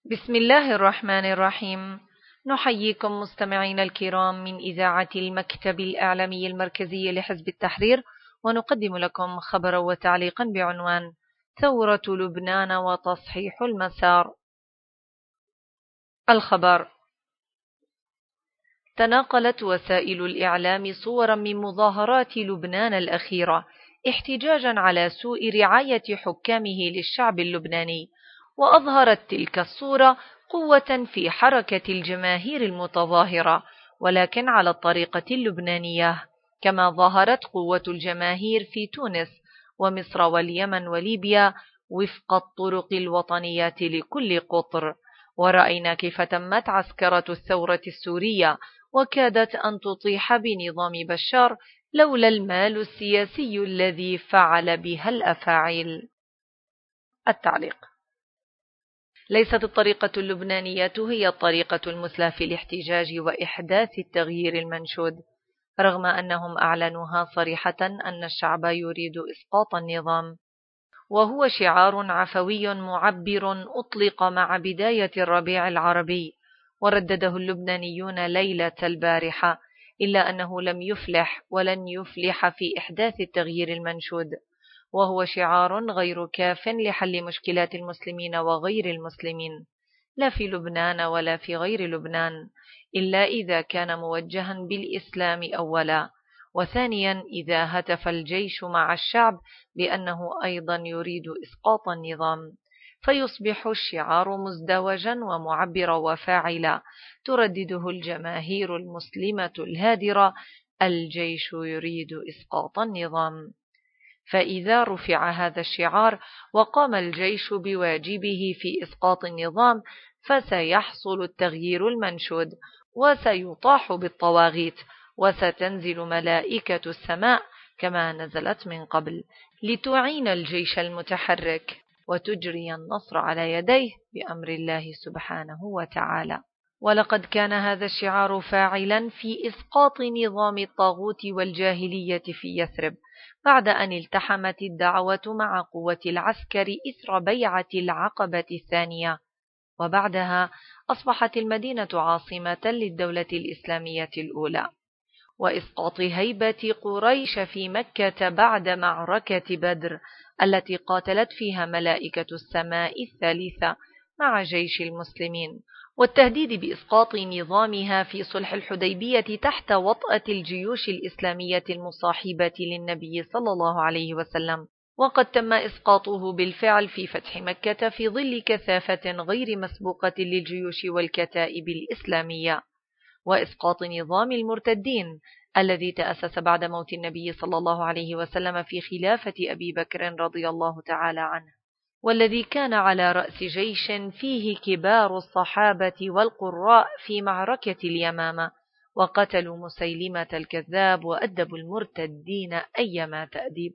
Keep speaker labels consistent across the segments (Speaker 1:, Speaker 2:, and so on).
Speaker 1: بسم الله الرحمن الرحيم. نحييكم مستمعين الكرام من إذاعة المكتب الإعلامي المركزي لحزب التحرير، ونقدم لكم خبرا وتعليقا بعنوان ثورة لبنان وتصحيح المسار. الخبر: تناقلت وسائل الإعلام صورا من مظاهرات لبنان الأخيرة احتجاجا على سوء رعاية حكامه للشعب اللبناني، وأظهرت تلك الصورة قوة في حركة الجماهير المتظاهرة، ولكن على الطريقة اللبنانية، كما ظهرت قوة الجماهير في تونس ومصر واليمن وليبيا وفق الطرق الوطنية لكل قطر. ورأينا كيف تمت عسكرة الثورة السورية، وكادت أن تطيح بنظام بشار لولا المال السياسي الذي فعل بها الأفاعيل. التعليق: ليست الطريقة اللبنانية هي الطريقة المثلى في الاحتجاج وإحداث التغيير المنشود، رغم أنهم أعلنوها صريحة أن الشعب يريد إسقاط النظام، وهو شعار عفوي معبر أطلق مع بداية الربيع العربي، وردده اللبنانيون ليلة البارحة، إلا أنه لم يفلح ولن يفلح في إحداث التغيير المنشود، وهو شعار غير كاف لحل مشكلات المسلمين وغير المسلمين، لا في لبنان ولا في غير لبنان، إلا إذا كان موجها بالإسلام أولا، وثانيا إذا هتف الجيش مع الشعب بأنه أيضا يريد إسقاط النظام، فيصبح الشعار مزدوجا ومعبرا وفاعلا تردده الجماهير المسلمة الهادرة: الجيش يريد إسقاط النظام. فإذا رفع هذا الشعار وقام الجيش بواجبه في إسقاط النظام، فسيحصل التغيير المنشود، وسيطاح بالطواغيت، وستنزل ملائكة السماء كما نزلت من قبل لتعين الجيش المتحرك وتجري النصر على يديه بأمر الله سبحانه وتعالى. ولقد كان هذا الشعار فاعلا في إسقاط نظام الطاغوت والجاهلية في يثرب، بعد أن التحمت الدعوة مع قوة العسكر إثر بيعة العقبة الثانية، وبعدها أصبحت المدينة عاصمة للدولة الإسلامية الأولى. وإسقاط هيبة قريش في مكة بعد معركة بدر التي قاتلت فيها ملائكة السماء الثالثة مع جيش المسلمين، والتهديد بإسقاط نظامها في صلح الحديبية تحت وطأة الجيوش الإسلامية المصاحبة للنبي صلى الله عليه وسلم، وقد تم إسقاطه بالفعل في فتح مكة في ظل كثافة غير مسبوقة للجيوش والكتائب الإسلامية، وإسقاط نظام المرتدين الذي تأسس بعد موت النبي صلى الله عليه وسلم في خلافة أبي بكر رضي الله تعالى عنه، والذي كان على رأس جيش فيه كبار الصحابة والقراء في معركة اليمامة، وقتلوا مسيلمة الكذاب وأدبوا المرتدين أيما تأديب.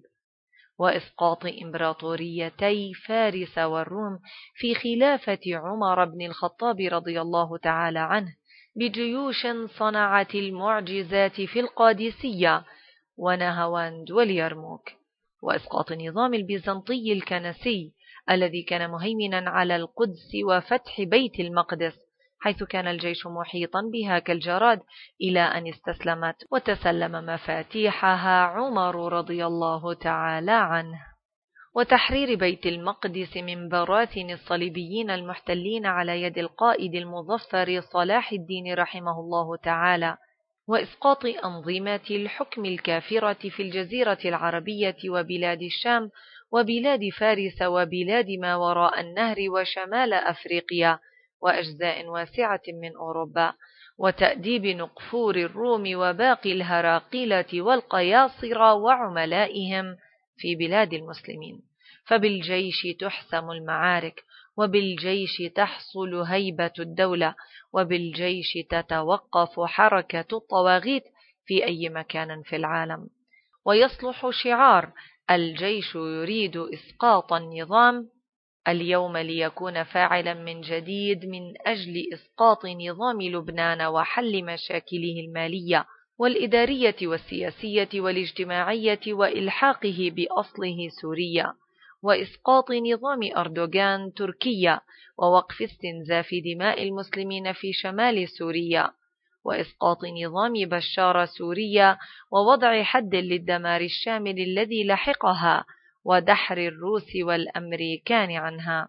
Speaker 1: وإسقاط إمبراطوريتي فارس والروم في خلافة عمر بن الخطاب رضي الله تعالى عنه بجيوش صنعت المعجزات في القادسية ونهاوند واليرموك. وإسقاط النظام البيزنطي الكنسي الذي كان مهيمنا على القدس وفتح بيت المقدس، حيث كان الجيش محيطا بها كالجراد، إلى أن استسلمت وتسلم مفاتيحها عمر رضي الله تعالى عنه. وتحرير بيت المقدس من براثن الصليبيين المحتلين على يد القائد المظفر صلاح الدين رحمه الله تعالى، وإسقاط أنظمة الحكم الكافرة في الجزيرة العربية وبلاد الشام وبلاد فارس وبلاد ما وراء النهر وشمال أفريقيا وأجزاء واسعة من أوروبا، وتأديب نقفور الروم وباقي الهراقلة والقياصرة وعملائهم في بلاد المسلمين. فبالجيش تحسم المعارك، وبالجيش تحصل هيبة الدولة، وبالجيش تتوقف حركة الطواغيت في أي مكان في العالم. ويصلح شعار الجيش يريد إسقاط النظام اليوم ليكون فاعلا من جديد من أجل إسقاط نظام لبنان وحل مشاكله المالية والإدارية والسياسية والاجتماعية وإلحاقه بأصله سوريا، وإسقاط نظام أردوغان تركيا، ووقف استنزاف دماء المسلمين في شمال سوريا، وإسقاط نظام بشار سوريا، ووضع حد للدمار الشامل الذي لحقها، ودحر الروس والأمريكان عنها،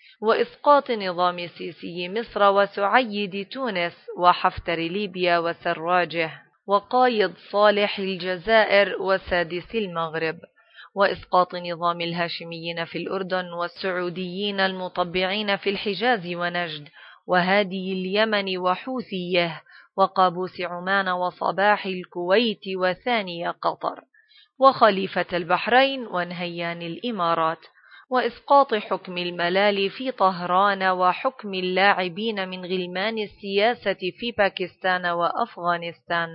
Speaker 1: وإسقاط نظام سيسي مصر، وسعيد تونس، وحفتر ليبيا وسراجه، وقايض صالح الجزائر، وسادس المغرب، وإسقاط نظام الهاشميين في الأردن، والسعوديين المطبعين في الحجاز ونجد، وهادي اليمن وحوثيه، وقابوس عمان، وصباح الكويت، وثاني قطر، وخليفة البحرين، ونهيان الإمارات، وإسقاط حكم الملال في طهران، وحكم اللاعبين من غلمان السياسة في باكستان وأفغانستان،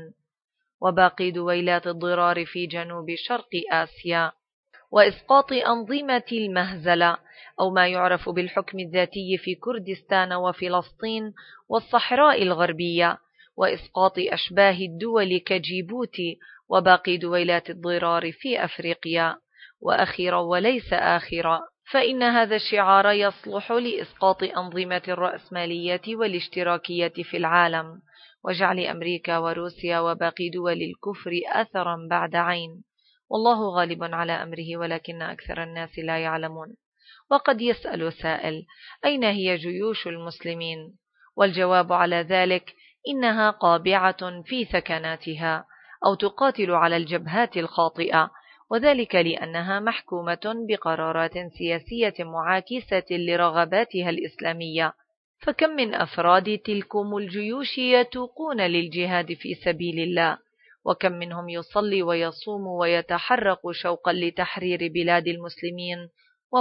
Speaker 1: وباقي دويلات الضرار في جنوب شرق آسيا، وإسقاط أنظمة المهزلة أو ما يعرف بالحكم الذاتي في كردستان وفلسطين والصحراء الغربية، وإسقاط أشباه الدول كجيبوتي وباقي دويلات الضرار في أفريقيا. وأخيرا وليس آخرا، فإن هذا الشعار يصلح لإسقاط أنظمة الرأسمالية والاشتراكية في العالم، وجعل أمريكا وروسيا وباقي دول الكفر أثرا بعد عين، والله غالب على أمره ولكن أكثر الناس لا يعلمون. وقد يسأل سائل: أين هي جيوش المسلمين؟ والجواب على ذلك: إنها قابعة في ثكناتها، أو تقاتل على الجبهات الخاطئة، وذلك لأنها محكومة بقرارات سياسية معاكسة لرغباتها الإسلامية. فكم من أفراد تلكم الجيوش يتوقون للجهاد في سبيل الله، وكم منهم يصلي ويصوم ويتحرق شوقا لتحرير بلاد المسلمين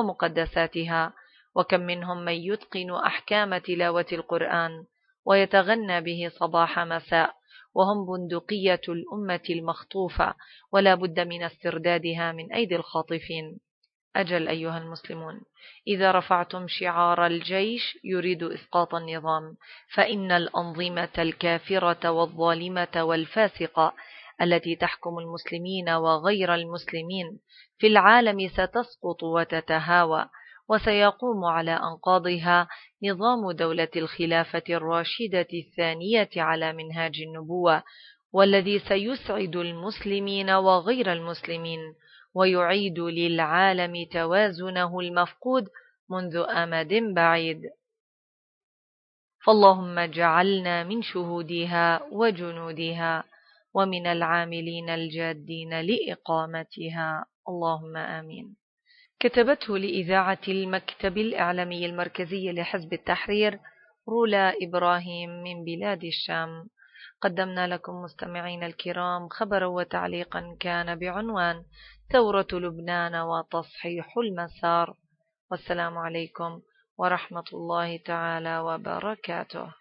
Speaker 1: ومقدساتها، وكم منهم من يتقن أحكام تلاوة القرآن ويتغنى به صباح مساء، وهم بندقية الأمة المخطوفة، ولا بد من استردادها من أيدي الخاطفين. أجل أيها المسلمون، إذا رفعتم شعار الجيش يريد إسقاط النظام، فإن الأنظمة الكافرة والظالمة والفاسقة التي تحكم المسلمين وغير المسلمين في العالم ستسقط وتتهاوى، وسيقوم على أنقاضها نظام دولة الخلافة الراشدة الثانية على منهاج النبوة، والذي سيسعد المسلمين وغير المسلمين، ويعيد للعالم توازنه المفقود منذ أمد بعيد. فاللهم اجعلنا من شهودها وجنودها، ومن العاملين الجادين لإقامتها، اللهم آمين. كتبته لإذاعة المكتب الإعلامي المركزي لحزب التحرير رولا إبراهيم من بلاد الشام. قدمنا لكم مستمعين الكرام خبرا وتعليقا كان بعنوان: ثورة لبنان وتصحيح المسار. والسلام عليكم ورحمة الله تعالى وبركاته.